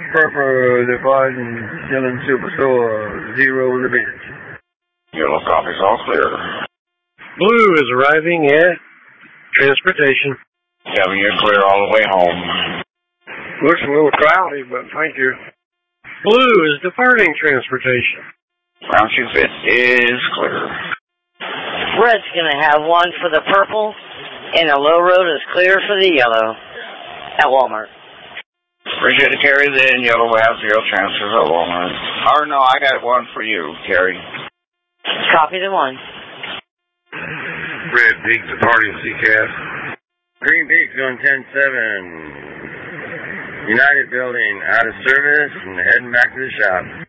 Purple departing Dillon Superstore, 0 the bench. Yellow copy's all clear. Blue is arriving at transportation. Kevin, you're clear all the way home. Looks a little cloudy, but thank you. Blue is departing transportation. Round shoe fit is clear. Red's going to have one for the purple, and the low road is clear for the yellow at Walmart. Appreciate it, Carrie. Then yellow will have 0 transfers at Walmart. Or no, I got one for you, Carrie. Copy the 1. Red Peak departing CCAS. Green Peak's on 10-7. United Building out of service and heading back to the shop.